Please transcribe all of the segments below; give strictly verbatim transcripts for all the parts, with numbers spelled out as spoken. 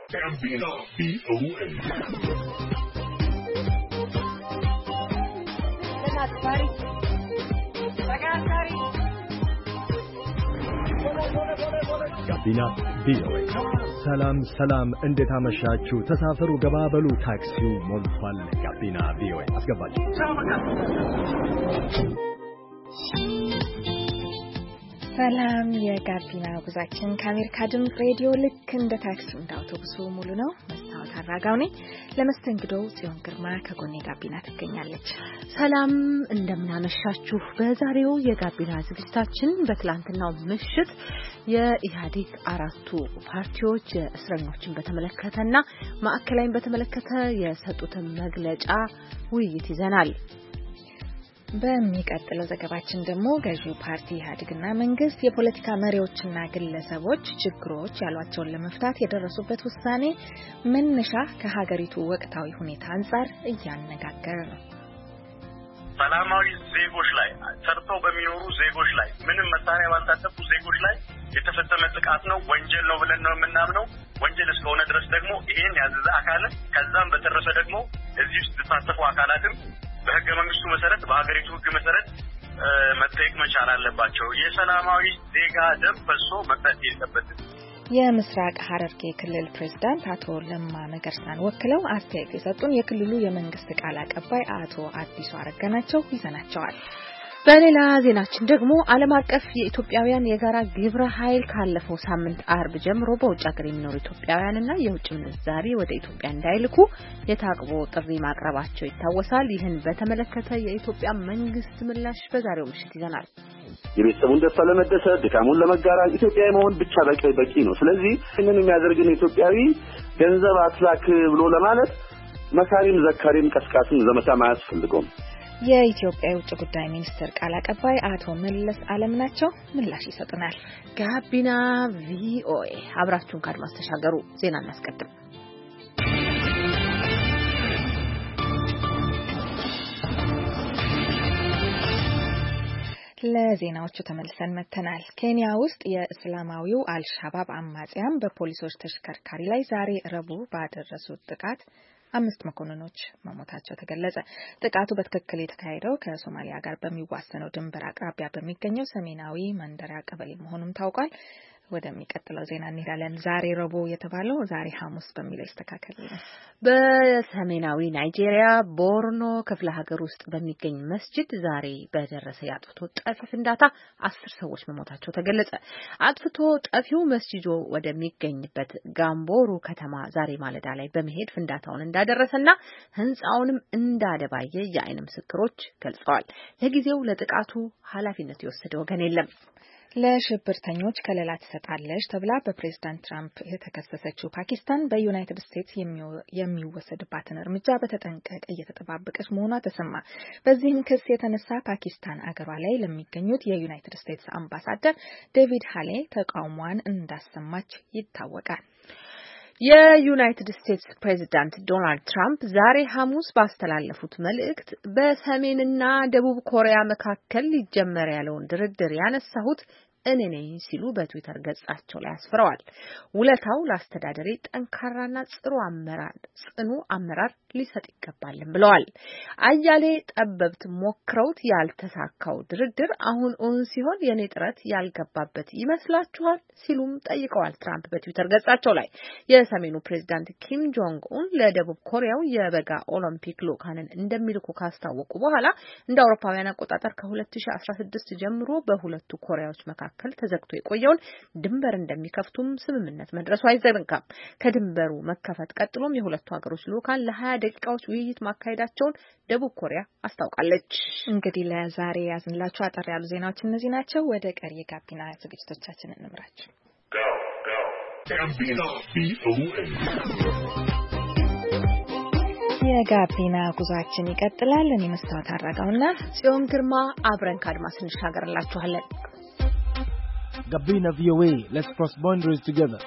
ጋቢና ቪኦኤ ጋቢና ቪኦኤ ሰላም ሰላም፣ እንዴት አመሻችሁ? ተሳፈሩ፣ ገባበሉ፣ ታክሲው ሞልቷል። ጋቢና ቪኦኤ አስገባችሁ። ሰላም፣ የጋቢና ጉዟችን ከአሜሪካ ድምፅ ሬዲዮ ልክ እንደ ታክሲው እንደ አውቶቡሱ ሙሉ ነው። መስታወት አራጋው ነኝ። ለመስተንግዶው ጽዮን ግርማ ከጎኔ ጋቢና ትገኛለች። ሰላም እንደምናመሻችሁ። በዛሬው የጋቢና ዝግጅታችን በትላንትናው ምሽት የኢህአዴግ አራቱ ፓርቲዎች እስረኞችን በተመለከተና ማዕከላዊን በተመለከተ የሰጡትን መግለጫ ውይይት ይዘናል። በሚቀጥለው ዘገባችን ደግሞ ገዢው ፓርቲ ኢህአዴግና መንግስት የፖለቲካ መሪዎችና ግለሰቦች ችግሮች ያሏቸውን ለመፍታት የደረሱበት ውሳኔ መነሻ ከሀገሪቱ ወቅታዊ ሁኔታ አንጻር እያነጋገረ ነው። ሰላማዊ ዜጎች ላይ ሰርተው በሚኖሩ ዜጎች ላይ ምንም መሳሪያ ባልታጠቁ ዜጎች ላይ የተፈጸመ ጥቃት ነው፣ ወንጀል ነው ብለን ነው የምናምነው። ወንጀል እስከሆነ ድረስ ደግሞ ይሄን ያዘዘ አካል ከዛም በተረፈ ደግሞ እዚህ ውስጥ የተሳተፉ አካላትም በህገ መንግስቱ መሰረት በሀገሪቱ ህግ መሰረት መጠየቅ መቻል አለባቸው። የሰላማዊ ዜጋ ደም ፈሶ መቅረት የለበትም። የምስራቅ ሐረርጌ ክልል ፕሬዝዳንት አቶ ለማ መገርሳን ወክለው አስተያየት የሰጡን የክልሉ የመንግስት ቃል አቀባይ አቶ አዲሱ አረጋ ናቸው። ይዘናቸዋል። በሌላ ዜናችን ደግሞ ዓለም አቀፍ የኢትዮጵያውያን የጋራ ግብረ ኃይል ካለፈው ሳምንት አርብ ጀምሮ በውጭ ሀገር የሚኖሩ ኢትዮጵያውያንና የውጭ ምንዛሪ ወደ ኢትዮጵያ እንዳይልኩ የታቅቦ ጥሪ ማቅረባቸው ይታወሳል። ይህን በተመለከተ የኢትዮጵያ መንግስት ምላሽ በዛሬው ምሽት ይዘናል። የቤተሰቡን ደስታ ለመደሰት ድካሙን ለመጋራት ኢትዮጵያዊ መሆን ብቻ በቂ በቂ ነው። ስለዚህ ይህንን የሚያደርግን ኢትዮጵያዊ ገንዘብ አትላክ ብሎ ለማለት መካሪም ዘካሪም ቀስቃስም ዘመቻ ማያስፈልገውም። የኢትዮጵያ የውጭ ጉዳይ ሚኒስትር ቃል አቀባይ አቶ መለስ አለም ናቸው። ምላሽ ይሰጡናል። ጋቢና ቪኦኤ አብራችሁን ካድማስ ተሻገሩ። ዜና እናስቀድም። ለዜናዎቹ ተመልሰን መተናል። ኬንያ ውስጥ የእስላማዊው አልሻባብ አማጽያን በፖሊሶች ተሽከርካሪ ላይ ዛሬ ረቡዕ ባደረሱት ጥቃት አምስት መኮንኖች መሞታቸው ተገለጸ። ጥቃቱ በትክክል የተካሄደው ከሶማሊያ ጋር በሚዋሰነው ድንበር አቅራቢያ በሚገኘው ሰሜናዊ መንደሪያ ቀበሌ መሆኑም ታውቋል። ወደሚቀጥለው ዜና እንሄዳለን። ዛሬ ረቡዕ የተባለው ዛሬ ሐሙስ በሚለው ይስተካከል። በሰሜናዊ ናይጄሪያ ቦርኖ ክፍለ ሀገር ውስጥ በሚገኝ መስጂድ ዛሬ በደረሰ የአጥፍቶ ጠፊ ፍንዳታ አስር ሰዎች መሞታቸው ተገለጸ። አጥፍቶ ጠፊው መስጂዱ ወደሚገኝበት ጋምቦሩ ከተማ ዛሬ ማለዳ ላይ በመሄድ ፍንዳታውን እንዳደረሰና ህንጻውንም እንዳደባየ የዓይን ምስክሮች ገልጸዋል። ለጊዜው ለጥቃቱ ኃላፊነት የወሰደ ወገን የለም። ለሽብርተኞች ከለላ ትሰጣለች ተብላ በፕሬዝዳንት ትራምፕ የተከሰሰችው ፓኪስታን በዩናይትድ ስቴትስ የሚወሰድባትን እርምጃ በተጠንቀቅ እየተጠባበቀች መሆኗ ተሰማ። በዚህም ክስ የተነሳ ፓኪስታን አገሯ ላይ ለሚገኙት የዩናይትድ ስቴትስ አምባሳደር ዴቪድ ሃሌ ተቃውሟን እንዳሰማች ይታወቃል። የዩናይትድ ስቴትስ ፕሬዝዳንት ዶናልድ ትራምፕ ዛሬ ሐሙስ ባስተላለፉት መልእክት በሰሜንና ደቡብ ኮሪያ መካከል ሊጀመር ያለውን ድርድር ያነሳሁት እኔ ነኝ ሲሉ በትዊተር ገጻቸው ላይ አስፍረዋል። ውለታው ለአስተዳደሬ ጠንካራና ጽኑ አመራር ጽኑ አመራር ሊሰጥ ይገባልም ብለዋል። አያሌ ጠበብት ሞክረውት ያልተሳካው ድርድር አሁን ኦን ሲሆን የኔ ጥረት ያልገባበት ይመስላችኋል ሲሉም ጠይቀዋል። ትራምፕ በትዊተር ገጻቸው ላይ የሰሜኑ ፕሬዝዳንት ኪም ጆንግ ኡን ለደቡብ ኮሪያው የበጋ ኦሎምፒክ ልኡካንን እንደሚልኩ ካስታወቁ በኋላ እንደ አውሮፓውያን አቆጣጠር ከሁለት ሺህ አስራ ስድስት ጀምሮ በሁለቱ ኮሪያዎች መካከል ተዘግቶ የቆየውን ድንበር እንደሚከፍቱም ስምምነት መድረሱ አይዘነጋም። ከድንበሩ መከፈት ቀጥሎም የሁለቱ ሀገሮች ልኡካን ለሀያ ደቂቃዎች ውይይት ማካሄዳቸውን ደቡብ ኮሪያ አስታውቃለች። እንግዲህ ለዛሬ ያዝንላችሁ አጠር ያሉ ዜናዎች እነዚህ ናቸው። ወደ ቀሪ የጋቢና ዝግጅቶቻችን እንምራችሁ። የጋቢና ጉዟችን ይቀጥላል። እኔ መስታወት አራጋውና ጽዮን ግርማ አብረን ካድማስ እንሻገርላችኋለን። Gabina V O A, let's cross boundaries together.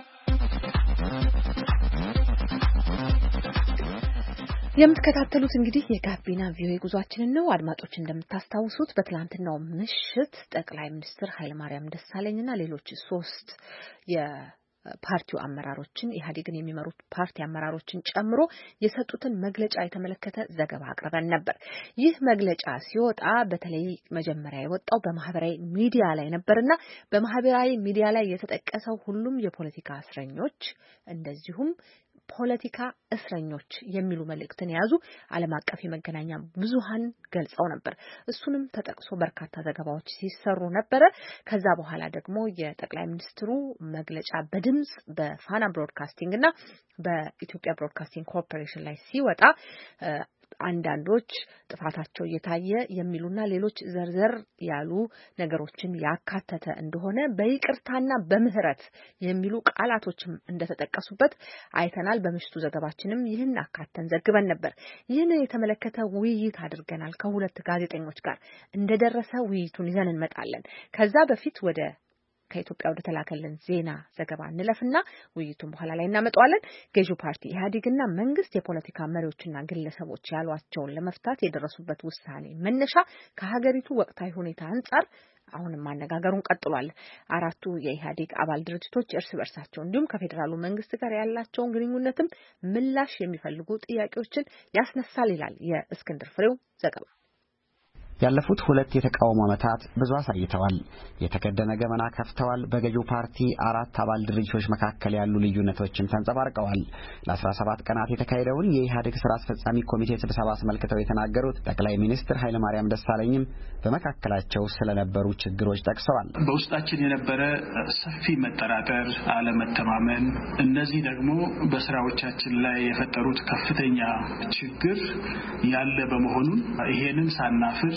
የምትከታተሉት እንግዲህ የጋቢና ቪኦኤ ጉዟችንን ነው። አድማጮች እንደምታስታውሱት በትላንትናው ምሽት ጠቅላይ ሚኒስትር ኃይለማርያም ደሳለኝና ሌሎች ሶስት የ ፓርቲው አመራሮችን ኢህአዴግን የሚመሩት ፓርቲ አመራሮችን ጨምሮ የሰጡትን መግለጫ የተመለከተ ዘገባ አቅርበን ነበር። ይህ መግለጫ ሲወጣ በተለይ መጀመሪያ የወጣው በማህበራዊ ሚዲያ ላይ ነበርና በማህበራዊ ሚዲያ ላይ የተጠቀሰው ሁሉም የፖለቲካ እስረኞች እንደዚሁም ፖለቲካ እስረኞች የሚሉ መልእክትን የያዙ ዓለም አቀፍ የመገናኛ ብዙሃን ገልጸው ነበር። እሱንም ተጠቅሶ በርካታ ዘገባዎች ሲሰሩ ነበር። ከዛ በኋላ ደግሞ የጠቅላይ ሚኒስትሩ መግለጫ በድምጽ በፋና ብሮድካስቲንግ እና በኢትዮጵያ ብሮድካስቲንግ ኮርፖሬሽን ላይ ሲወጣ አንዳንዶች ጥፋታቸው እየታየ የሚሉና ሌሎች ዘርዘር ያሉ ነገሮችን ያካተተ እንደሆነ በይቅርታና በምህረት የሚሉ ቃላቶችም እንደተጠቀሱበት አይተናል። በምሽቱ ዘገባችንም ይህን አካተን ዘግበን ነበር። ይህን የተመለከተ ውይይት አድርገናል ከሁለት ጋዜጠኞች ጋር። እንደደረሰ ውይይቱን ይዘን እንመጣለን። ከዛ በፊት ወደ ከኢትዮጵያ ወደ ተላከልን ዜና ዘገባ እንለፍና ውይይቱን በኋላ ላይ እናመጣዋለን። ገዢው ፓርቲ ኢህአዴግና መንግስት የፖለቲካ መሪዎችና ግለሰቦች ያሏቸውን ለመፍታት የደረሱበት ውሳኔ መነሻ ከሀገሪቱ ወቅታዊ ሁኔታ አንጻር አሁንም ማነጋገሩን ቀጥሏል። አራቱ የኢህአዴግ አባል ድርጅቶች እርስ በርሳቸው እንዲሁም ከፌዴራሉ መንግስት ጋር ያላቸውን ግንኙነትም ምላሽ የሚፈልጉ ጥያቄዎችን ያስነሳል ይላል የእስክንድር ፍሬው ዘገባ። ያለፉት ሁለት የተቃውሞ ዓመታት ብዙ አሳይተዋል። የተከደነ ገመና ከፍተዋል። በገዢው ፓርቲ አራት አባል ድርጅቶች መካከል ያሉ ልዩነቶችን ተንጸባርቀዋል። ለአስራ ሰባት ቀናት የተካሄደውን የኢህአዴግ ስራ አስፈጻሚ ኮሚቴ ስብሰባ አስመልክተው የተናገሩት ጠቅላይ ሚኒስትር ኃይለማርያም ደሳለኝም በመካከላቸው ስለነበሩ ችግሮች ጠቅሰዋል። በውስጣችን የነበረ ሰፊ መጠራጠር፣ አለመተማመን፣ እነዚህ ደግሞ በስራዎቻችን ላይ የፈጠሩት ከፍተኛ ችግር ያለ በመሆኑ ይሄንን ሳናፍር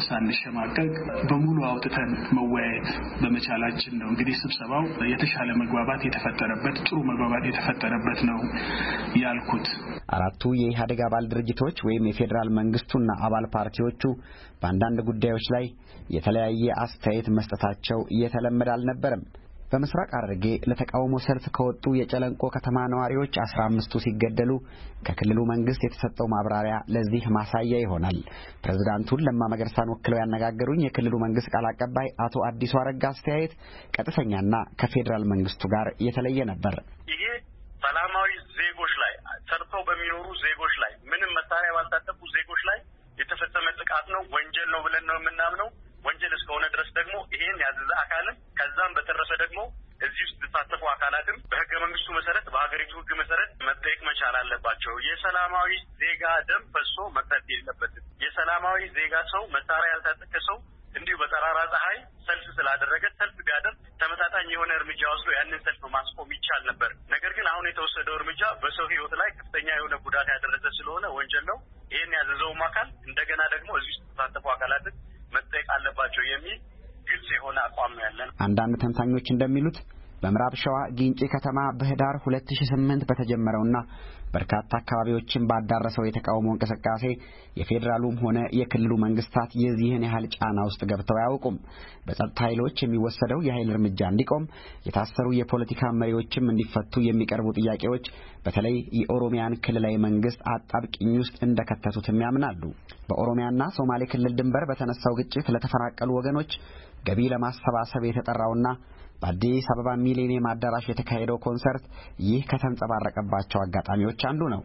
ሳንሸማቀቅ በሙሉ አውጥተን መወያየት በመቻላችን ነው እንግዲህ ስብሰባው የተሻለ መግባባት የተፈጠረበት ጥሩ መግባባት የተፈጠረበት ነው ያልኩት። አራቱ የኢህአዴግ አባል ድርጅቶች ወይም የፌዴራል መንግስቱና አባል ፓርቲዎቹ በአንዳንድ ጉዳዮች ላይ የተለያየ አስተያየት መስጠታቸው እየተለመደ አልነበረም። በምስራቅ ሐረርጌ ለተቃውሞ ሰልፍ ከወጡ የጨለንቆ ከተማ ነዋሪዎች አስራ አምስቱ ሲገደሉ ከክልሉ መንግስት የተሰጠው ማብራሪያ ለዚህ ማሳያ ይሆናል። ፕሬዝዳንቱን ለማ መገርሳን ወክለው ያነጋገሩኝ የክልሉ መንግስት ቃል አቀባይ አቶ አዲሱ አረጋ አስተያየት ቀጥተኛና ከፌዴራል መንግስቱ ጋር የተለየ ነበር። ይሄ ሰላማዊ ዜጎች ላይ ሰርተው በሚኖሩ ዜጎች ላይ ምንም መሳሪያ ባልታጠቁ ዜጎች ላይ የተፈጸመ ጥቃት ነው፣ ወንጀል ነው ብለን ነው የምናምነው። ወንጀል እስከሆነ ድረስ ደግሞ ይሄን ያዘዘ አካልም ከዛም በተረፈ ደግሞ እዚህ ውስጥ የተሳተፉ አካላትም በህገ መንግስቱ መሰረት በሀገሪቱ ህግ መሰረት መጠየቅ መቻል አለባቸው። የሰላማዊ ዜጋ ደም ፈሶ መቅረት የለበትም። የሰላማዊ ዜጋ ሰው መሳሪያ ያልታጠቀ ሰው እንዲሁ በጠራራ ፀሐይ ሰልፍ ስላደረገ ሰልፍ ቢያደርግ ተመጣጣኝ የሆነ እርምጃ ወስዶ ያንን ሰልፍ ማስቆም ይቻል ነበር። ነገር ግን አሁን የተወሰደው እርምጃ በሰው ህይወት ላይ ከፍተኛ የሆነ ጉዳት ያደረሰ ስለሆነ ወንጀል ነው። ይሄን ያዘዘውም አካል እንደገና ደግሞ እዚህ ውስጥ የተሳተፉ አካላትን መጠየቅ አለባቸው የሚል ግልጽ የሆነ አቋም ነው ያለን። አንዳንድ ተንታኞች እንደሚሉት በምዕራብ ሸዋ ጊንጪ ከተማ በህዳር ሁለት ሺህ ስምንት በተጀመረውና በርካታ አካባቢዎችን ባዳረሰው የተቃውሞ እንቅስቃሴ የፌዴራሉም ሆነ የክልሉ መንግስታት የዚህን ያህል ጫና ውስጥ ገብተው አያውቁም። በጸጥታ ኃይሎች የሚወሰደው የኃይል እርምጃ እንዲቆም፣ የታሰሩ የፖለቲካ መሪዎችም እንዲፈቱ የሚቀርቡ ጥያቄዎች በተለይ የኦሮሚያን ክልላዊ መንግስት አጣብቂኝ ውስጥ እንደከተቱትም ያምናሉ። በኦሮሚያና ሶማሌ ክልል ድንበር በተነሳው ግጭት ለተፈናቀሉ ወገኖች ገቢ ለማሰባሰብ የተጠራውና በአዲስ አበባ ሚሊኒየም አዳራሽ የተካሄደው ኮንሰርት ይህ ከተንጸባረቀባቸው አጋጣሚዎች አንዱ ነው።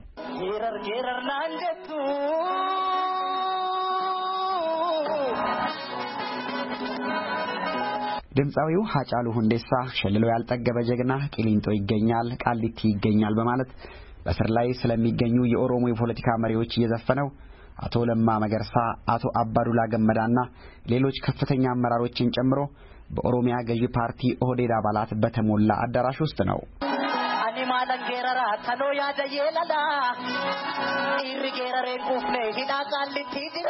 ድምፃዊው ሀጫሉ ሁንዴሳ ሸልሎ ያልጠገበ ጀግና ቂሊንጦ ይገኛል፣ ቃሊቲ ይገኛል በማለት በስር ላይ ስለሚገኙ የኦሮሞ የፖለቲካ መሪዎች እየዘፈነው አቶ ለማ መገርሳ፣ አቶ አባዱላ ገመዳና ሌሎች ከፍተኛ አመራሮችን ጨምሮ በኦሮሚያ ገዢ ፓርቲ ኦህዴድ አባላት በተሞላ አዳራሽ ውስጥ ነው። አኒ ማለንጌራራ ተኖ ያደየላላ ኢሪጌራሬን ኩፍኔ ሂዳ ቃሊቲ ዲራ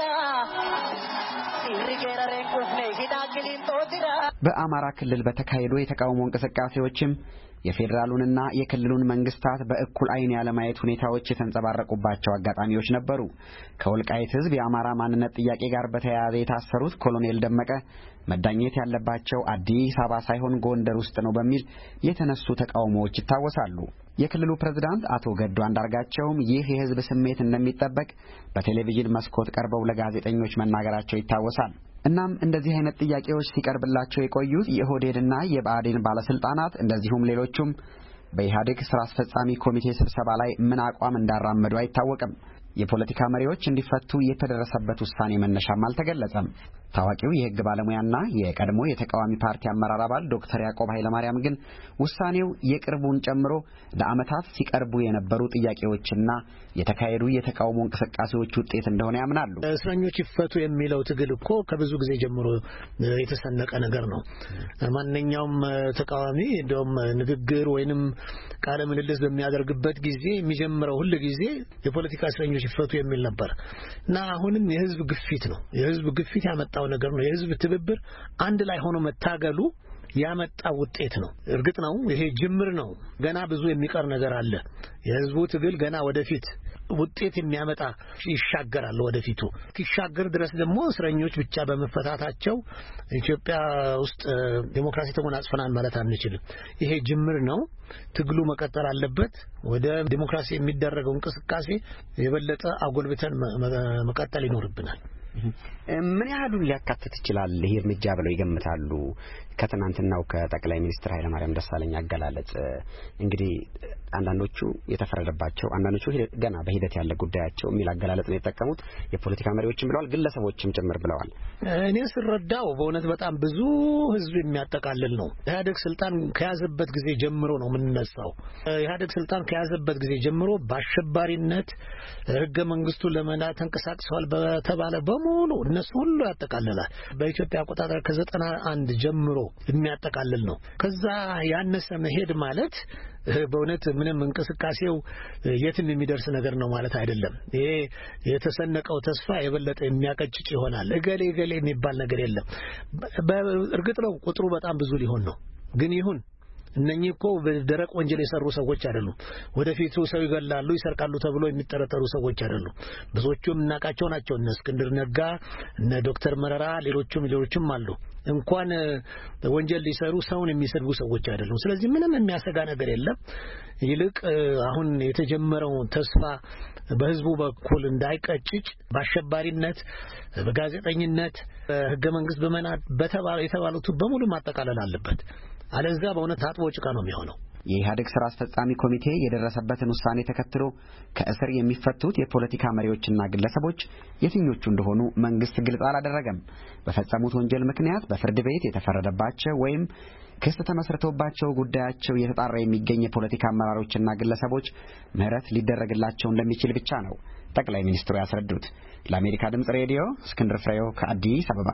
ኢሪጌራሬን ኩፍኔ ሂዳ ቂሊንጦ ዲራ። በአማራ ክልል በተካሄዱ የተቃውሞ እንቅስቃሴዎችም የፌዴራሉንና የክልሉን መንግስታት በእኩል አይን ያለማየት ሁኔታዎች የተንጸባረቁባቸው አጋጣሚዎች ነበሩ። ከወልቃይት ህዝብ የአማራ ማንነት ጥያቄ ጋር በተያያዘ የታሰሩት ኮሎኔል ደመቀ መዳኘት ያለባቸው አዲስ አበባ ሳይሆን ጎንደር ውስጥ ነው በሚል የተነሱ ተቃውሞዎች ይታወሳሉ። የክልሉ ፕሬዝዳንት አቶ ገዱ አንዳርጋቸውም ይህ የህዝብ ስሜት እንደሚጠበቅ በቴሌቪዥን መስኮት ቀርበው ለጋዜጠኞች መናገራቸው ይታወሳል። እናም እንደዚህ አይነት ጥያቄዎች ሲቀርብላቸው የቆዩት የኦህዴድና የብአዴን ባለስልጣናት እንደዚሁም ሌሎቹም በኢህአዴግ ስራ አስፈጻሚ ኮሚቴ ስብሰባ ላይ ምን አቋም እንዳራመዱ አይታወቅም። የፖለቲካ መሪዎች እንዲፈቱ የተደረሰበት ውሳኔ መነሻም አልተገለጸም። ታዋቂው የሕግ ባለሙያና የቀድሞ የተቃዋሚ ፓርቲ አመራር አባል ዶክተር ያዕቆብ ኃይለማርያም ግን ውሳኔው የቅርቡን ጨምሮ ለዓመታት ሲቀርቡ የነበሩ ጥያቄዎችና የተካሄዱ የተቃውሞ እንቅስቃሴዎች ውጤት እንደሆነ ያምናሉ። እስረኞች ይፈቱ የሚለው ትግል እኮ ከብዙ ጊዜ ጀምሮ የተሰነቀ ነገር ነው። ማንኛውም ተቃዋሚ እንደውም ንግግር ወይንም ቃለ ምልልስ በሚያደርግበት ጊዜ የሚጀምረው ሁሉ ጊዜ የፖለቲካ እስረኞች ይፈቱ የሚል ነበር እና አሁንም የህዝብ ግፊት ነው። የህዝብ ግፊት ያመጣው ነገር ነው። የህዝብ ትብብር አንድ ላይ ሆኖ መታገሉ ያመጣው ውጤት ነው። እርግጥ ነው ይሄ ጅምር ነው። ገና ብዙ የሚቀር ነገር አለ። የህዝቡ ትግል ገና ወደፊት ውጤት የሚያመጣ ይሻገራል። ወደፊቱ ሲሻገር ድረስ ደግሞ እስረኞች ብቻ በመፈታታቸው ኢትዮጵያ ውስጥ ዲሞክራሲ ተጎናጽፈናል ማለት አንችልም። ይሄ ጅምር ነው። ትግሉ መቀጠል አለበት። ወደ ዲሞክራሲ የሚደረገው እንቅስቃሴ የበለጠ አጎልብተን መቀጠል ይኖርብናል። ምን ያህሉን ሊያካትት ይችላል ይሄ እርምጃ ብለው ይገምታሉ? ከትናንትናው ከጠቅላይ ሚኒስትር ኃይለማርያም ደሳለኝ አገላለጽ እንግዲህ አንዳንዶቹ የተፈረደባቸው አንዳንዶቹ ገና በሂደት ያለ ጉዳያቸው የሚል አገላለጽ ነው የተጠቀሙት። የፖለቲካ መሪዎችም ብለዋል፣ ግለሰቦችም ጭምር ብለዋል። እኔ ስረዳው በእውነት በጣም ብዙ ህዝብ የሚያጠቃልል ነው። ኢህአዴግ ስልጣን ከያዘበት ጊዜ ጀምሮ ነው የምንነሳው። ኢህአዴግ ስልጣን ከያዘበት ጊዜ ጀምሮ በአሸባሪነት ህገ መንግስቱ ለመናድ ተንቀሳቅሰዋል በተባለ በሙሉ እነሱ ሁሉ ያጠቃልላል። በኢትዮጵያ አቆጣጠር ከዘጠና አንድ ጀምሮ የሚያጠቃልል ነው። ከዛ ያነሰ መሄድ ማለት በእውነት ምንም እንቅስቃሴው የትም የሚደርስ ነገር ነው ማለት አይደለም። ይሄ የተሰነቀው ተስፋ የበለጠ የሚያቀጭጭ ይሆናል። እገሌ እገሌ የሚባል ነገር የለም። በእርግጥ ነው ቁጥሩ በጣም ብዙ ሊሆን ነው። ግን ይሁን እነኚህ እኮ በደረቅ ወንጀል የሰሩ ሰዎች አይደሉም። ወደፊቱ ሰው ይገላሉ፣ ይሰርቃሉ ተብሎ የሚጠረጠሩ ሰዎች አይደሉም። ብዙዎቹም እናቃቸው ናቸው። እነ እስክንድር ነጋ፣ እነ ዶክተር መረራ፣ ሌሎችም ሌሎችም አሉ። እንኳን ወንጀል ሊሰሩ ሰውን የሚሰድቡ ሰዎች አይደሉም። ስለዚህ ምንም የሚያሰጋ ነገር የለም። ይልቅ አሁን የተጀመረው ተስፋ በህዝቡ በኩል እንዳይቀጭጭ በአሸባሪነት፣ በጋዜጠኝነት፣ ህገ መንግስት በመናድ በተባለ የተባሉት በሙሉ ማጠቃለል አለበት። አለዛ በእውነት ታጥቦ ጭቃ ነው የሚሆነው። የኢህአዴግ ስራ አስፈጻሚ ኮሚቴ የደረሰበትን ውሳኔ ተከትሎ ከእስር የሚፈቱት የፖለቲካ መሪዎችና ግለሰቦች የትኞቹ እንደሆኑ መንግስት ግልጽ አላደረገም። በፈጸሙት ወንጀል ምክንያት በፍርድ ቤት የተፈረደባቸው ወይም ክስ ተመስርቶባቸው ጉዳያቸው እየተጣራ የሚገኝ የፖለቲካ አመራሮችና ግለሰቦች ምህረት ሊደረግላቸው እንደሚችል ብቻ ነው ጠቅላይ ሚኒስትሩ ያስረዱት። ለአሜሪካ ድምጽ ሬዲዮ እስክንድር ፍሬው ከአዲስ አበባ።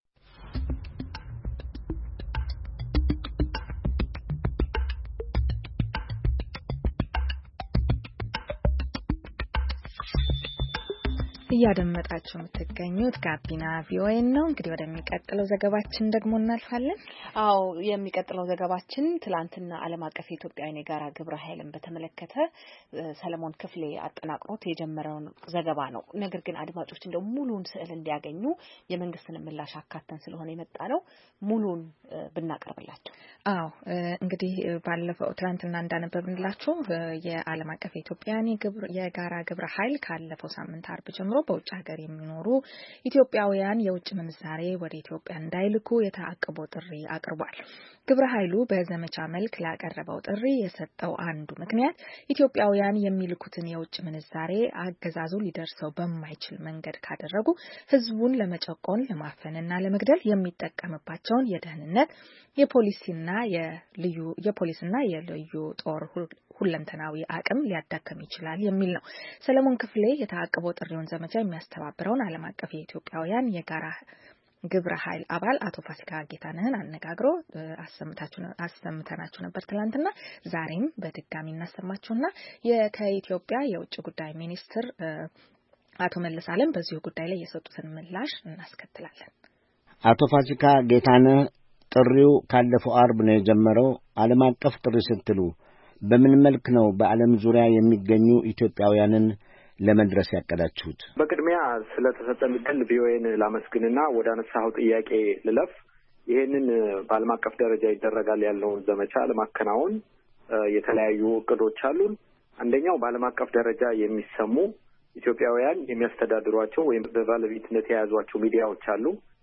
እያደመጣችሁ የምትገኙት ጋቢና ቪኦኤ ነው። እንግዲህ ወደሚቀጥለው ዘገባችን ደግሞ እናልፋለን። አዎ የሚቀጥለው ዘገባችን ትላንትና ዓለም አቀፍ የኢትዮጵያውያን የጋራ ግብረ ኃይልን በተመለከተ ሰለሞን ክፍሌ አጠናቅሮት የጀመረውን ዘገባ ነው። ነገር ግን አድማጮች እንደው ሙሉን ስዕል እንዲያገኙ የመንግስትን ምላሽ አካተን ስለሆነ የመጣ ነው ሙሉን ብናቀርብላችሁ። አዎ እንግዲህ ባለፈው ትላንትና እንዳነበብንላችሁ የዓለም አቀፍ የኢትዮጵያውያን የጋራ ግብረ ኃይል ካለፈው ሳምንት አርብ ጀምሮ በውጭ ሀገር የሚኖሩ ኢትዮጵያውያን የውጭ ምንዛሬ ወደ ኢትዮጵያ እንዳይልኩ የተአቅቦ ጥሪ አቅርቧል። ግብረ ኃይሉ በዘመቻ መልክ ላቀረበው ጥሪ የሰጠው አንዱ ምክንያት ኢትዮጵያውያን የሚልኩትን የውጭ ምንዛሬ አገዛዙ ሊደርሰው በማይችል መንገድ ካደረጉ ህዝቡን ለመጨቆን፣ ለማፈንና ለመግደል የሚጠቀምባቸውን የደህንነት የፖሊስና የልዩ የፖሊስና የልዩ ጦር ሁለንተናዊ አቅም ሊያዳከም ይችላል የሚል ነው። ሰለሞን ክፍሌ የተአቅቦ ጥሪውን ዘመቻ የሚያስተባብረውን ዓለም አቀፍ የኢትዮጵያውያን የጋራ ግብረ ኃይል አባል አቶ ፋሲካ ጌታነህን አነጋግሮ አሰምተናችሁ ነበር ትላንትና። ዛሬም በድጋሚ እናሰማችሁና ከኢትዮጵያ የውጭ ጉዳይ ሚኒስትር አቶ መለስ አለም በዚሁ ጉዳይ ላይ የሰጡትን ምላሽ እናስከትላለን። አቶ ፋሲካ ጌታነህ ጥሪው ካለፈው አርብ ነው የጀመረው። ዓለም አቀፍ ጥሪ ስትሉ በምን መልክ ነው በዓለም ዙሪያ የሚገኙ ኢትዮጵያውያንን ለመድረስ ያቀዳችሁት? በቅድሚያ ስለተሰጠን ዕድል ቪኦኤን ላመስግንና ወደ አነሳው ጥያቄ ልለፍ። ይሄንን በዓለም አቀፍ ደረጃ ይደረጋል ያለውን ዘመቻ ለማከናወን የተለያዩ እቅዶች አሉን። አንደኛው በዓለም አቀፍ ደረጃ የሚሰሙ ኢትዮጵያውያን የሚያስተዳድሯቸው ወይም በባለቤትነት የያዟቸው ሚዲያዎች አሉ።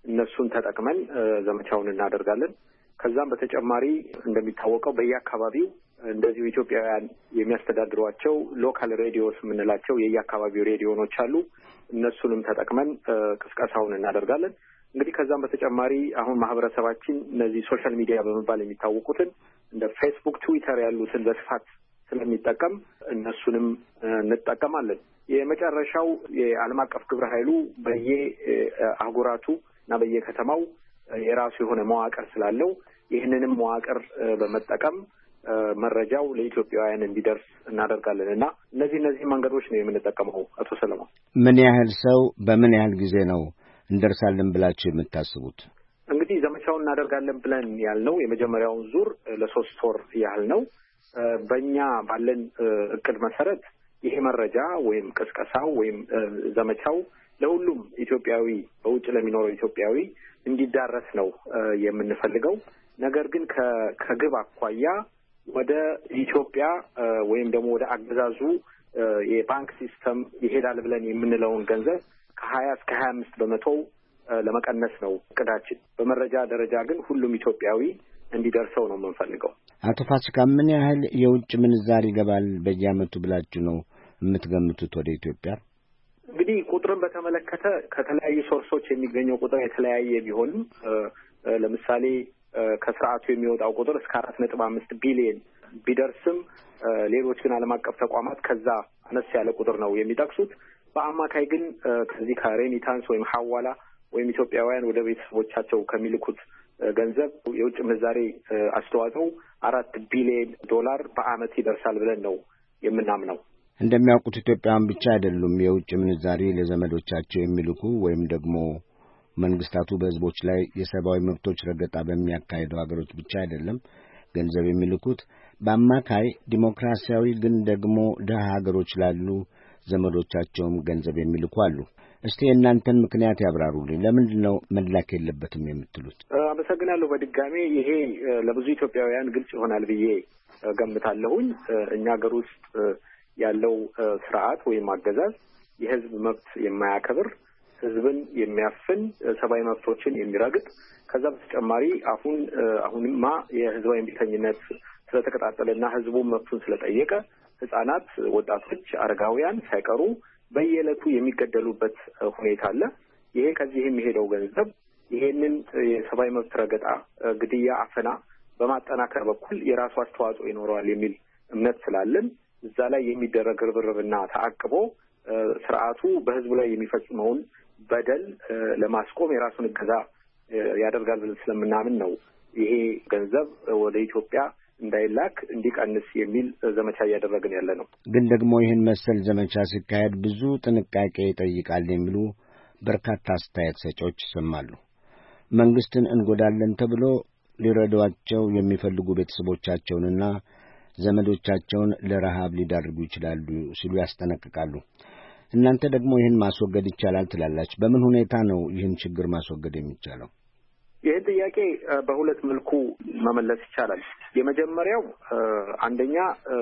እነሱን ተጠቅመን ዘመቻውን እናደርጋለን። ከዛም በተጨማሪ እንደሚታወቀው በየአካባቢው እንደዚሁ ኢትዮጵያውያን የሚያስተዳድሯቸው ሎካል ሬዲዮስ የምንላቸው የየአካባቢው ሬዲዮኖች አሉ። እነሱንም ተጠቅመን ቅስቀሳውን እናደርጋለን። እንግዲህ ከዛም በተጨማሪ አሁን ማህበረሰባችን እነዚህ ሶሻል ሚዲያ በመባል የሚታወቁትን እንደ ፌስቡክ፣ ትዊተር ያሉትን በስፋት ስለሚጠቀም እነሱንም እንጠቀማለን። የመጨረሻው የዓለም አቀፍ ግብረ ኃይሉ በየአህጉራቱ እና በየከተማው የራሱ የሆነ መዋቅር ስላለው ይህንንም መዋቅር በመጠቀም መረጃው ለኢትዮጵያውያን እንዲደርስ እናደርጋለን እና እነዚህ እነዚህ መንገዶች ነው የምንጠቀመው። አቶ ሰለሞን፣ ምን ያህል ሰው በምን ያህል ጊዜ ነው እንደርሳለን ብላችሁ የምታስቡት? እንግዲህ ዘመቻውን እናደርጋለን ብለን ያልነው የመጀመሪያውን ዙር ለሶስት ወር ያህል ነው። በእኛ ባለን እቅድ መሰረት ይሄ መረጃ ወይም ቅስቀሳው ወይም ዘመቻው ለሁሉም ኢትዮጵያዊ በውጭ ለሚኖረው ኢትዮጵያዊ እንዲዳረስ ነው የምንፈልገው። ነገር ግን ከግብ አኳያ ወደ ኢትዮጵያ ወይም ደግሞ ወደ አገዛዙ የባንክ ሲስተም ይሄዳል ብለን የምንለውን ገንዘብ ከሀያ እስከ ሀያ አምስት በመቶ ለመቀነስ ነው እቅዳችን። በመረጃ ደረጃ ግን ሁሉም ኢትዮጵያዊ እንዲደርሰው ነው የምንፈልገው። አቶ ፋሲካ፣ ምን ያህል የውጭ ምንዛሪ ይገባል በየዓመቱ ብላችሁ ነው የምትገምቱት ወደ ኢትዮጵያ? እንግዲህ ቁጥርን በተመለከተ ከተለያዩ ሶርሶች የሚገኘው ቁጥር የተለያየ ቢሆንም ለምሳሌ ከስርዓቱ የሚወጣው ቁጥር እስከ አራት ነጥብ አምስት ቢሊዮን ቢደርስም ሌሎች ግን ዓለም አቀፍ ተቋማት ከዛ አነስ ያለ ቁጥር ነው የሚጠቅሱት። በአማካይ ግን ከዚህ ከሬሚታንስ ወይም ሐዋላ ወይም ኢትዮጵያውያን ወደ ቤተሰቦቻቸው ከሚልኩት ገንዘብ የውጭ ምንዛሬ አስተዋጽኦ አራት ቢሊዮን ዶላር በአመት ይደርሳል ብለን ነው የምናምነው። እንደሚያውቁት ኢትዮጵያውያን ብቻ አይደሉም የውጭ ምንዛሬ ለዘመዶቻቸው የሚልኩ ወይም ደግሞ መንግስታቱ በህዝቦች ላይ የሰብአዊ መብቶች ረገጣ በሚያካሂዱ ሀገሮች ብቻ አይደለም ገንዘብ የሚልኩት። በአማካይ ዲሞክራሲያዊ ግን ደግሞ ደሃ ሀገሮች ላሉ ዘመዶቻቸውም ገንዘብ የሚልኩ አሉ። እስቲ የእናንተን ምክንያት ያብራሩልኝ። ለምንድን ነው መላክ የለበትም የምትሉት? አመሰግናለሁ። በድጋሚ ይሄ ለብዙ ኢትዮጵያውያን ግልጽ ይሆናል ብዬ ገምታለሁኝ። እኛ ሀገር ውስጥ ያለው ስርዓት ወይም አገዛዝ የህዝብ መብት የማያከብር፣ ህዝብን የሚያፍን፣ ሰብአዊ መብቶችን የሚረግጥ ከዛ በተጨማሪ አሁን አሁንማ የህዝባዊ እምቢተኝነት ስለተቀጣጠለና ህዝቡ መብቱን ስለጠየቀ ህጻናት፣ ወጣቶች፣ አረጋውያን ሳይቀሩ በየዕለቱ የሚገደሉበት ሁኔታ አለ። ይሄ ከዚህ የሚሄደው ገንዘብ ይሄንን የሰብአዊ መብት ረገጣ፣ ግድያ፣ አፈና በማጠናከር በኩል የራሱ አስተዋጽኦ ይኖረዋል የሚል እምነት ስላለን እዛ ላይ የሚደረግ ርብርብና ተአቅቦ ስርዓቱ በህዝቡ ላይ የሚፈጽመውን በደል ለማስቆም የራሱን እገዛ ያደርጋል ብለን ስለምናምን ነው ይሄ ገንዘብ ወደ ኢትዮጵያ እንዳይላክ እንዲቀንስ የሚል ዘመቻ እያደረግን ያለ ነው። ግን ደግሞ ይህን መሰል ዘመቻ ሲካሄድ ብዙ ጥንቃቄ ይጠይቃል የሚሉ በርካታ አስተያየት ሰጪዎች ይሰማሉ። መንግስትን እንጎዳለን ተብሎ ሊረዷቸው የሚፈልጉ ቤተሰቦቻቸውንና ዘመዶቻቸውን ለረሃብ ሊዳርጉ ይችላሉ ሲሉ ያስጠነቅቃሉ። እናንተ ደግሞ ይህን ማስወገድ ይቻላል ትላላችሁ። በምን ሁኔታ ነው ይህን ችግር ማስወገድ የሚቻለው? ይህን ጥያቄ በሁለት መልኩ መመለስ ይቻላል። የመጀመሪያው አንደኛ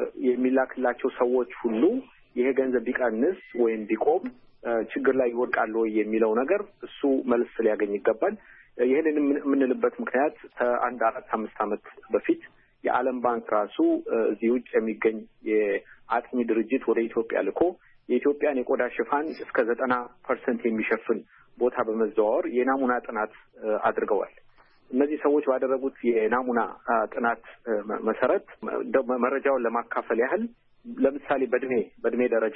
የሚላክላቸው ሰዎች ሁሉ ይሄ ገንዘብ ቢቀንስ ወይም ቢቆም ችግር ላይ ይወድቃሉ የሚለው ነገር እሱ መልስ ሊያገኝ ይገባል። ይህንን የምንልበት ምክንያት ከአንድ አራት አምስት ዓመት በፊት የዓለም ባንክ ራሱ እዚህ ውጭ የሚገኝ የአጥኚ ድርጅት ወደ ኢትዮጵያ ልኮ የኢትዮጵያን የቆዳ ሽፋን እስከ ዘጠና ፐርሰንት የሚሸፍን ቦታ በመዘዋወር የናሙና ጥናት አድርገዋል። እነዚህ ሰዎች ባደረጉት የናሙና ጥናት መሰረት መረጃውን ለማካፈል ያህል ለምሳሌ በእድሜ በእድሜ ደረጃ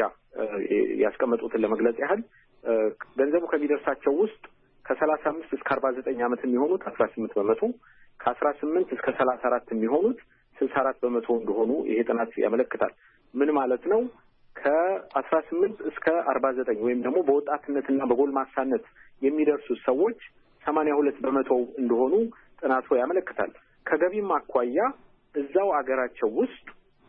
ያስቀመጡትን ለመግለጽ ያህል ገንዘቡ ከሚደርሳቸው ውስጥ ከሰላሳ አምስት እስከ አርባ ዘጠኝ ዓመት የሚሆኑት አስራ ስምንት በመቶ ከአስራ ስምንት እስከ ሰላሳ አራት የሚሆኑት ስልሳ አራት በመቶ እንደሆኑ ይሄ ጥናት ያመለክታል። ምን ማለት ነው? ከአስራ ስምንት እስከ አርባ ዘጠኝ ወይም ደግሞ በወጣትነትና በጎልማሳነት የሚደርሱት ሰዎች ሰማንያ ሁለት በመቶ እንደሆኑ ጥናቱ ያመለክታል። ከገቢም አኳያ እዛው አገራቸው ውስጥ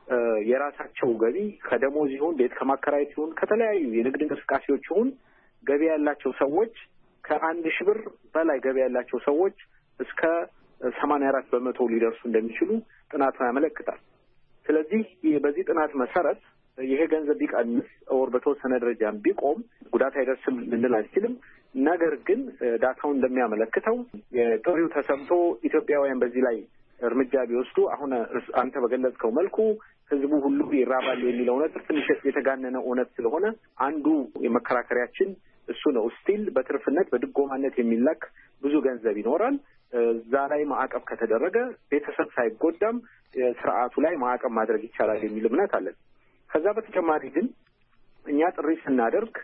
የራሳቸው ገቢ ከደሞዝ ይሁን ቤት ከማከራየት ይሁን ከተለያዩ የንግድ እንቅስቃሴዎች ይሁን ገቢ ያላቸው ሰዎች ከአንድ ሺህ ብር በላይ ገቢ ያላቸው ሰዎች እስከ ሰማንያ አራት በመቶ ሊደርሱ እንደሚችሉ ጥናቱ ያመለክታል። ስለዚህ በዚህ ጥናት መሰረት ይሄ ገንዘብ ቢቀንስ ወር በተወሰነ ደረጃም ቢቆም ጉዳት አይደርስም ልንል አንችልም። ነገር ግን ዳታውን እንደሚያመለክተው የጥሪው ተሰምቶ ኢትዮጵያውያን በዚህ ላይ እርምጃ ቢወስዱ አሁን አንተ በገለጽከው መልኩ ህዝቡ ሁሉ ይራባል የሚለው ነገር ትንሽ የተጋነነ እውነት ስለሆነ አንዱ የመከራከሪያችን እሱ ነው። ስቲል በትርፍነት በድጎማነት የሚላክ ብዙ ገንዘብ ይኖራል። እዛ ላይ ማዕቀብ ከተደረገ ቤተሰብ ሳይጎዳም ስርዓቱ ላይ ማዕቀብ ማድረግ ይቻላል የሚል እምነት አለን። ከዛ በተጨማሪ ግን እኛ ጥሪ ስናደርግ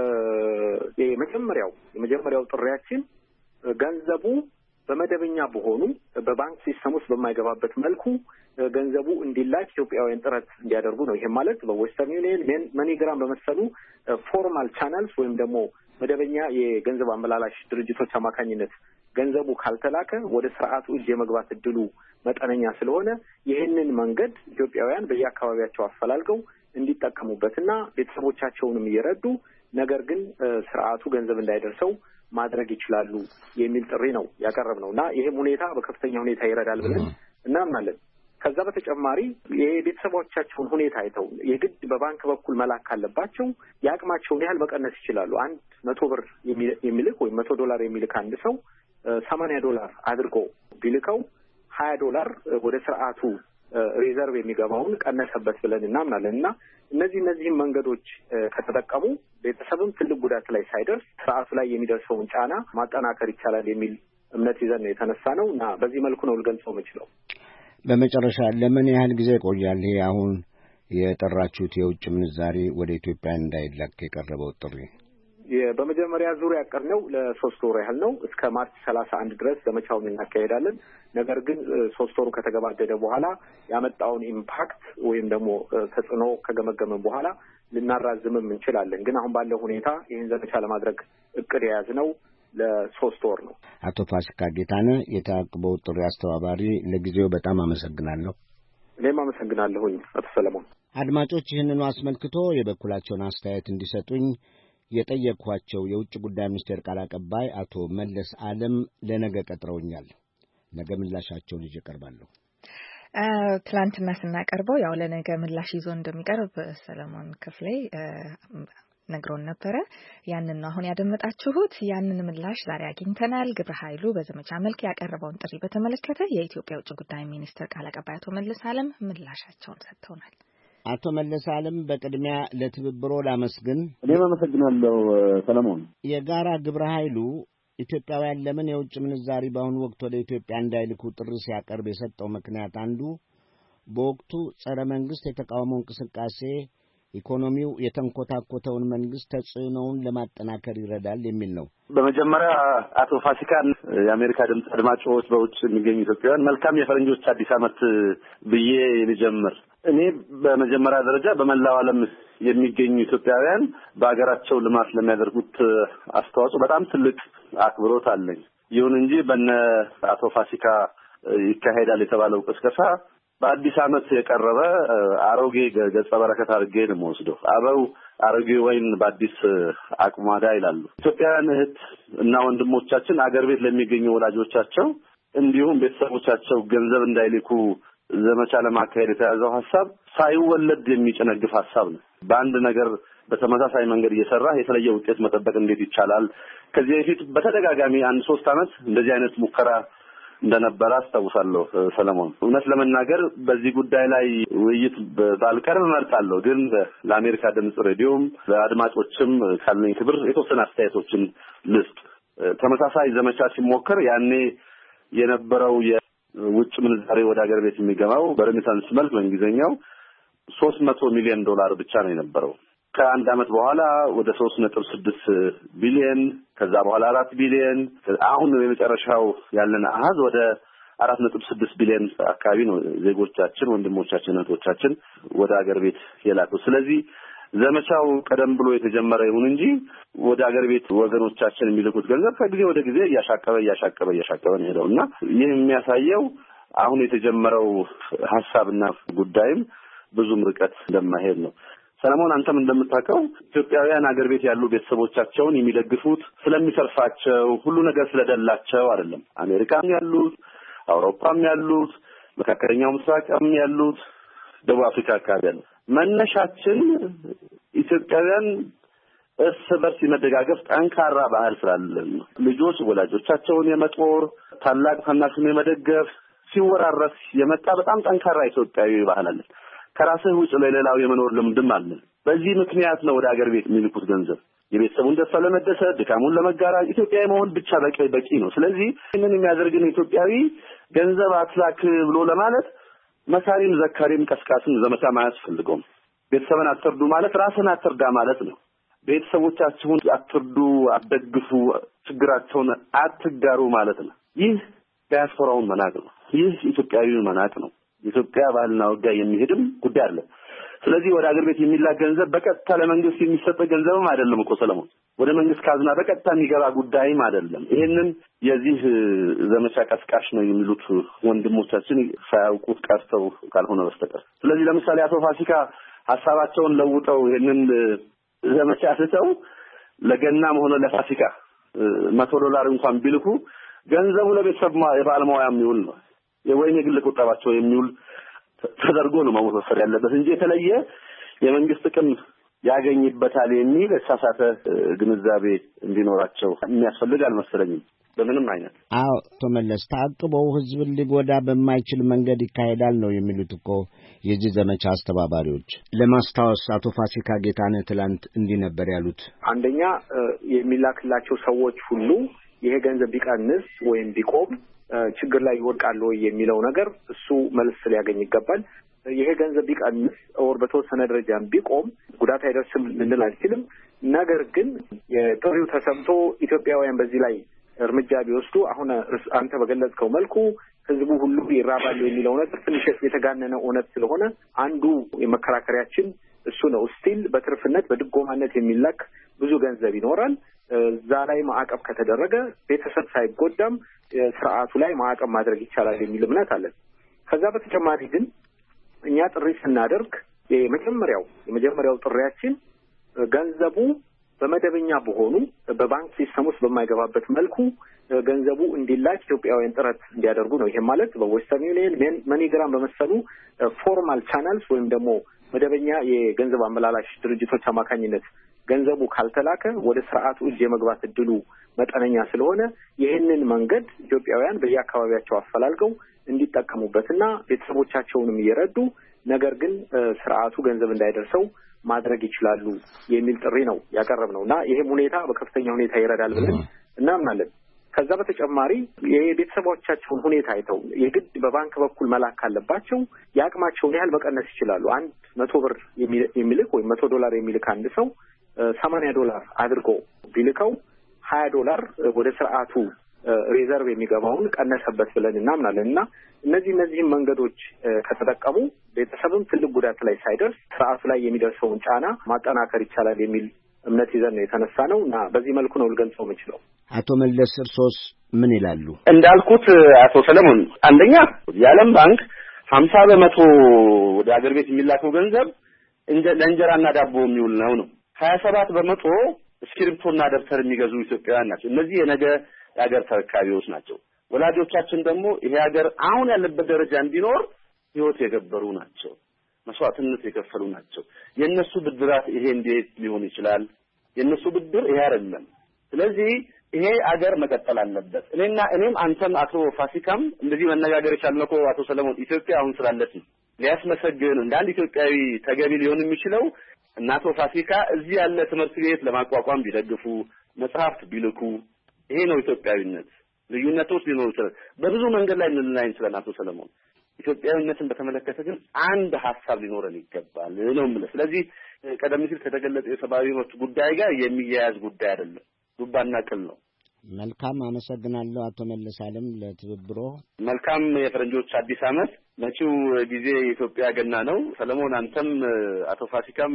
የመጀመሪያው የመጀመሪያው ጥሪያችን ገንዘቡ በመደበኛ በሆኑ በባንክ ሲስተም ውስጥ በማይገባበት መልኩ ገንዘቡ እንዲላክ ኢትዮጵያውያን ጥረት እንዲያደርጉ ነው። ይሄ ማለት በዌስተርን ዩኒየን፣ መኒግራም በመሰሉ ፎርማል ቻናልስ ወይም ደግሞ መደበኛ የገንዘብ አመላላሽ ድርጅቶች አማካኝነት ገንዘቡ ካልተላከ ወደ ስርዓቱ እጅ የመግባት እድሉ መጠነኛ ስለሆነ ይህንን መንገድ ኢትዮጵያውያን በየአካባቢያቸው አፈላልገው እንዲጠቀሙበትና ቤተሰቦቻቸውንም እየረዱ ነገር ግን ስርዓቱ ገንዘብ እንዳይደርሰው ማድረግ ይችላሉ የሚል ጥሪ ነው ያቀረብነው እና ይሄም ሁኔታ በከፍተኛ ሁኔታ ይረዳል ብለን እናምናለን። ከዛ በተጨማሪ የቤተሰቦቻቸውን ሁኔታ አይተው የግድ በባንክ በኩል መላክ ካለባቸው የአቅማቸውን ያህል መቀነስ ይችላሉ። አንድ መቶ ብር የሚልክ ወይም መቶ ዶላር የሚልክ አንድ ሰው ሰማንያ ዶላር አድርጎ ቢልከው ሀያ ዶላር ወደ ስርዓቱ ሪዘርቭ የሚገባውን ቀነሰበት ብለን እናምናለን እና እነዚህ እነዚህም መንገዶች ከተጠቀሙ ቤተሰብም ትልቅ ጉዳት ላይ ሳይደርስ ስርዓቱ ላይ የሚደርሰውን ጫና ማጠናከር ይቻላል የሚል እምነት ይዘን ነው የተነሳ ነው እና በዚህ መልኩ ነው ልገልጸው የምችለው። በመጨረሻ ለምን ያህል ጊዜ ቆያል ይሄ አሁን የጠራችሁት የውጭ ምንዛሪ ወደ ኢትዮጵያ እንዳይላክ የቀረበው ጥሪ? በመጀመሪያ ዙር ያቀርነው ለሶስት ወር ያህል ነው። እስከ ማርች ሰላሳ አንድ ድረስ ዘመቻውን እናካሄዳለን። ነገር ግን ሶስት ወሩ ከተገባደደ በኋላ ያመጣውን ኢምፓክት ወይም ደግሞ ተጽዕኖ ከገመገመን በኋላ ልናራዝምም እንችላለን። ግን አሁን ባለው ሁኔታ ይህን ዘመቻ ለማድረግ እቅድ የያዝነው ለሶስት ወር ነው። አቶ ፋሲካ ጌታነህ የታቅበው ጥሪ አስተባባሪ፣ ለጊዜው በጣም አመሰግናለሁ። እኔም አመሰግናለሁኝ አቶ ሰለሞን። አድማጮች ይህንኑ አስመልክቶ የበኩላቸውን አስተያየት እንዲሰጡኝ የጠየቅኳቸው የውጭ ጉዳይ ሚኒስቴር ቃል አቀባይ አቶ መለስ ዓለም ለነገ ቀጥረውኛል። ነገ ምላሻቸውን ይዤ እቀርባለሁ። ትላንትና ስናቀርበው ያው ለነገ ምላሽ ይዞ እንደሚቀርብ ሰለሞን ክፍሌ ነግሮን ነበረ። ያንን ነው አሁን ያደመጣችሁት። ያንን ምላሽ ዛሬ አግኝተናል። ግብረ ኃይሉ በዘመቻ መልክ ያቀረበውን ጥሪ በተመለከተ የኢትዮጵያ የውጭ ጉዳይ ሚኒስቴር ቃል አቀባይ አቶ መለስ ዓለም ምላሻቸውን ሰጥተውናል። አቶ መለስ ዓለም በቅድሚያ ለትብብሮ ላመስግን። እኔም አመሰግናለሁ ሰለሞን። የጋራ ግብረ ኃይሉ ኢትዮጵያውያን ለምን የውጭ ምንዛሪ በአሁኑ ወቅት ወደ ኢትዮጵያ እንዳይልኩ ጥሪ ሲያቀርብ የሰጠው ምክንያት አንዱ በወቅቱ ጸረ መንግስት የተቃውሞ እንቅስቃሴ ኢኮኖሚው የተንኮታኮተውን መንግስት ተጽዕኖውን ለማጠናከር ይረዳል የሚል ነው። በመጀመሪያ አቶ ፋሲካን የአሜሪካ ድምፅ አድማጮች፣ በውጭ የሚገኙ ኢትዮጵያውያን መልካም የፈረንጆች አዲስ ዓመት ብዬ ልጀምር። እኔ በመጀመሪያ ደረጃ በመላው ዓለም የሚገኙ ኢትዮጵያውያን በአገራቸው ልማት ለሚያደርጉት አስተዋጽኦ በጣም ትልቅ አክብሮት አለኝ። ይሁን እንጂ በነ አቶ ፋሲካ ይካሄዳል የተባለው ቅስቀሳ በአዲስ ዓመት የቀረበ አሮጌ ገጸ በረከት አድርጌ ነው የምወስደው። አበው አሮጌ ወይን በአዲስ አቁማዳ ይላሉ። ኢትዮጵያውያን እህት እና ወንድሞቻችን አገር ቤት ለሚገኙ ወላጆቻቸው እንዲሁም ቤተሰቦቻቸው ገንዘብ እንዳይልኩ ዘመቻ ለማካሄድ የተያዘው ሐሳብ ሳይወለድ የሚጨነግፍ ሐሳብ ነው። በአንድ ነገር በተመሳሳይ መንገድ እየሰራ የተለየ ውጤት መጠበቅ እንዴት ይቻላል? ከዚህ በፊት በተደጋጋሚ አንድ ሶስት ዓመት እንደዚህ አይነት ሙከራ እንደነበረ አስታውሳለሁ። ሰለሞን፣ እውነት ለመናገር በዚህ ጉዳይ ላይ ውይይት ባልቀርብ እመርጣለሁ። ግን ለአሜሪካ ድምፅ ሬዲዮም ለአድማጮችም ካለኝ ክብር የተወሰነ አስተያየቶችን ልስጥ። ተመሳሳይ ዘመቻ ሲሞከር ያኔ የነበረው የውጭ ምንዛሬ ወደ ሀገር ቤት የሚገባው በሬሚታንስ መልክ በእንግሊዝኛው ሶስት መቶ ሚሊዮን ዶላር ብቻ ነው የነበረው። ከአንድ ዓመት በኋላ ወደ ሶስት ነጥብ ስድስት ቢሊዮን ከዛ በኋላ አራት ቢሊዮን አሁን የመጨረሻው ያለን አሃዝ ወደ አራት ነጥብ ስድስት ቢሊዮን አካባቢ ነው ዜጎቻችን፣ ወንድሞቻችን፣ እህቶቻችን ወደ ሀገር ቤት የላኩት። ስለዚህ ዘመቻው ቀደም ብሎ የተጀመረ ይሁን እንጂ ወደ ሀገር ቤት ወገኖቻችን የሚልኩት ገንዘብ ከጊዜ ወደ ጊዜ እያሻቀበ እያሻቀበ እያሻቀበ ነው ሄደው እና ይህ የሚያሳየው አሁን የተጀመረው ሐሳብና ጉዳይም ብዙም ርቀት እንደማይሄድ ነው። ሰለሞን፣ አንተም እንደምታውቀው ኢትዮጵያውያን ሀገር ቤት ያሉ ቤተሰቦቻቸውን የሚደግፉት ስለሚሰርፋቸው ሁሉ ነገር ስለደላቸው አይደለም። አሜሪካም ያሉት፣ አውሮፓም ያሉት፣ መካከለኛው ምስራቅም ያሉት፣ ደቡብ አፍሪካ አካባቢ ያሉት መነሻችን ኢትዮጵያውያን እርስ በርስ የመደጋገፍ ጠንካራ ባህል ስላለን ልጆች ወላጆቻቸውን የመጦር ታላቅ ታናሹን የመደገፍ ሲወራረስ የመጣ በጣም ጠንካራ ኢትዮጵያዊ ባህል አለ። ከራስህ ውጭ ለሌላው የመኖር ልምድም አለ። በዚህ ምክንያት ነው ወደ ሀገር ቤት የሚልኩት ገንዘብ የቤተሰቡን ደስታ ለመደሰት ድካሙን ለመጋራት ኢትዮጵያዊ መሆን ብቻ በቂ በቂ ነው። ስለዚህ ምን የሚያደርግን ኢትዮጵያዊ ገንዘብ አትላክ ብሎ ለማለት መሳሪም ዘካሪም ቀስቃስም ዘመቻ ማያስፈልገውም። ቤተሰብን አትርዱ ማለት ራስን አትርዳ ማለት ነው። ቤተሰቦቻችሁን አትርዱ፣ አትደግፉ፣ ችግራቸውን አትጋሩ ማለት ነው። ይህ ዲያስፖራውን መናቅ ነው። ይህ ኢትዮጵያዊውን መናቅ ነው። ኢትዮጵያ ባህልና ወጋ የሚሄድም ጉዳይ አለ። ስለዚህ ወደ ሀገር ቤት የሚላክ ገንዘብ በቀጥታ ለመንግስት የሚሰጥ ገንዘብም አይደለም እኮ ሰለሞን፣ ወደ መንግስት ካዝና በቀጥታ የሚገባ ጉዳይም አይደለም። ይሄንን የዚህ ዘመቻ ቀስቃሽ ነው የሚሉት ወንድሞቻችን ሳያውቁት ቀርተው ካልሆነ በስተቀር። ስለዚህ ለምሳሌ አቶ ፋሲካ ሀሳባቸውን ለውጠው ይሄንን ዘመቻ አስተው ለገናም ሆነ ለፋሲካ መቶ ዶላር እንኳን ቢልኩ ገንዘቡ ለቤተሰብ የባለሙያ የሚውል ነው የወይኔ ግል ቁጠባቸው የሚውል ተደርጎ ነው መወሰድ ያለበት እንጂ የተለየ የመንግስት ጥቅም ያገኝበታል የሚል ተሳሳተ ግንዛቤ እንዲኖራቸው የሚያስፈልግ አልመሰለኝም በምንም አይነት። አዎ ተመለስ ታቅበው ህዝብን ሊጎዳ በማይችል መንገድ ይካሄዳል ነው የሚሉት እኮ የዚህ ዘመቻ አስተባባሪዎች። ለማስታወስ አቶ ፋሲካ ጌታነህ ትላንት እንዲህ ነበር ያሉት። አንደኛ የሚላክላቸው ሰዎች ሁሉ ይሄ ገንዘብ ቢቀንስ ወይም ቢቆም ችግር ላይ ይወድቃል ወይ የሚለው ነገር እሱ መልስ ሊያገኝ ይገባል። ይሄ ገንዘብ ቢቀንስ ወር በተወሰነ ደረጃ ቢቆም ጉዳት አይደርስም ልንል አንችልም። ነገር ግን የጥሪው ተሰምቶ ኢትዮጵያውያን በዚህ ላይ እርምጃ ቢወስዱ አሁን አንተ በገለጽከው መልኩ ህዝቡ ሁሉ ይራባል የሚለው ነገር ትንሽ የተጋነነ እውነት ስለሆነ አንዱ የመከራከሪያችን እሱ ነው። ስቲል በትርፍነት በድጎማነት የሚላክ ብዙ ገንዘብ ይኖራል። እዛ ላይ ማዕቀብ ከተደረገ ቤተሰብ ሳይጎዳም ስርዓቱ ላይ ማዕቀብ ማድረግ ይቻላል የሚል እምነት አለን። ከዛ በተጨማሪ ግን እኛ ጥሪ ስናደርግ የመጀመሪያው የመጀመሪያው ጥሪያችን ገንዘቡ በመደበኛ በሆኑ በባንክ ሲስተም ውስጥ በማይገባበት መልኩ ገንዘቡ እንዲላክ ኢትዮጵያውያን ጥረት እንዲያደርጉ ነው። ይሄ ማለት በዌስተርን ዩኒየን መኒግራም በመሰሉ ፎርማል ቻናልስ ወይም ደግሞ መደበኛ የገንዘብ አመላላሽ ድርጅቶች አማካኝነት ገንዘቡ ካልተላከ ወደ ስርዓቱ እጅ የመግባት እድሉ መጠነኛ ስለሆነ ይህንን መንገድ ኢትዮጵያውያን በየአካባቢያቸው አፈላልገው እንዲጠቀሙበትና ቤተሰቦቻቸውንም እየረዱ ነገር ግን ስርዓቱ ገንዘብ እንዳይደርሰው ማድረግ ይችላሉ የሚል ጥሪ ነው ያቀረብነውና ይሄም ሁኔታ በከፍተኛ ሁኔታ ይረዳል ብለን እናምናለን። ከዛ በተጨማሪ የቤተሰቦቻቸውን ሁኔታ አይተው የግድ በባንክ በኩል መላክ ካለባቸው ያቅማቸውን ያህል መቀነስ ይችላሉ። አንድ መቶ ብር የሚልክ ወይ መቶ ዶላር የሚልክ አንድ ሰው ሰማንያ ዶላር አድርጎ ቢልከው ሀያ ዶላር ወደ ስርዓቱ ሪዘርቭ የሚገባውን ቀነሰበት ብለን እናምናለን እና እነዚህ እነዚህ መንገዶች ከተጠቀሙ ቤተሰብም ትልቅ ጉዳት ላይ ሳይደርስ ስርዓቱ ላይ የሚደርሰውን ጫና ማጠናከር ይቻላል የሚል እምነት ይዘን ነው የተነሳነው እና በዚህ መልኩ ነው ልገልጸው የምችለው። አቶ መለስ እርሶስ ምን ይላሉ? እንዳልኩት አቶ ሰለሞን አንደኛ የዓለም ባንክ ሀምሳ በመቶ ወደ ሀገር ቤት የሚላከው ገንዘብ እንደ ለእንጀራና ዳቦ የሚውል ነው ነው ሀያ ሰባት በመቶ እስክሪፕቶና ደብተር የሚገዙ ኢትዮጵያውያን ናቸው። እነዚህ የነገ የሀገር ተረካቢዎች ናቸው። ወላጆቻችን ደግሞ ይሄ ሀገር አሁን ያለበት ደረጃ እንዲኖር ህይወት የገበሩ ናቸው፣ መስዋዕትነት የከፈሉ ናቸው። የነሱ ብድራት ይሄ እንዴት ሊሆን ይችላል? የነሱ ብድር ይሄ አይደለም። ስለዚህ ይሄ ሀገር መቀጠል አለበት። እኔና እኔም አንተም አቶ ፋሲካም እንደዚህ መነጋገር የቻልነው አቶ ሰለሞን ኢትዮጵያ አሁን ስላለች ሊያስመሰግን እንደ አንድ ኢትዮጵያዊ ተገቢ ሊሆን የሚችለው እና አቶ ፋሲካ እዚህ ያለ ትምህርት ቤት ለማቋቋም ቢደግፉ መጽሐፍት ቢልኩ ይሄ ነው ኢትዮጵያዊነት። ልዩነቶች ሊኖሩ ይችላል፣ በብዙ መንገድ ላይ ልንላይ እንችላለን። አቶ ሰለሞን ኢትዮጵያዊነትን በተመለከተ ግን አንድ ሐሳብ ሊኖረን ይገባል ነው የምልህ። ስለዚህ ቀደም ሲል ከተገለጸው የሰብአዊ መብት ጉዳይ ጋር የሚያያዝ ጉዳይ አይደለም፣ ዱባና ቅል ነው። መልካም አመሰግናለሁ አቶ መለስ አለም ለትብብሮ። መልካም የፈረንጆች አዲስ ዓመት። መጪው ጊዜ የኢትዮጵያ ገና ነው። ሰለሞን አንተም አቶ ፋሲካም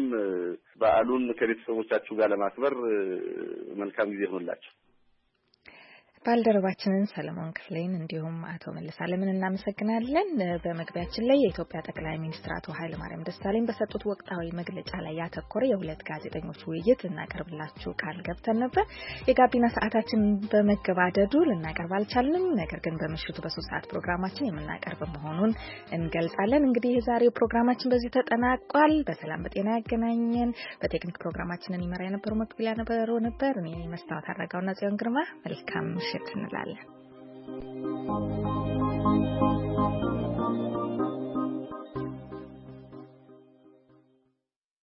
በዓሉን ከቤተሰቦቻችሁ ጋር ለማክበር መልካም ጊዜ ሆነላችሁ። ባልደረባችንን ሰለሞን ክፍሌን እንዲሁም አቶ መለስ አለምን እናመሰግናለን። በመግቢያችን ላይ የኢትዮጵያ ጠቅላይ ሚኒስትር አቶ ኃይለማርያም ደሳለኝ በሰጡት ወቅታዊ መግለጫ ላይ ያተኮረ የሁለት ጋዜጠኞች ውይይት እናቀርብላችሁ ቃል ገብተን ነበር። የጋቢና ሰዓታችን በመገባደዱ ልናቀርብ አልቻልንም። ነገር ግን በምሽቱ በሶስት ሰዓት ፕሮግራማችን የምናቀርብ መሆኑን እንገልጻለን። እንግዲህ የዛሬው ፕሮግራማችን በዚህ ተጠናቋል። በሰላም በጤና ያገናኘን። በቴክኒክ ፕሮግራማችንን ይመራ የነበረው መክቢያ ነበረው ነበር። እኔ መስታወት አረጋውና ጽዮን ግርማ መልካም ምሽት እንላለን።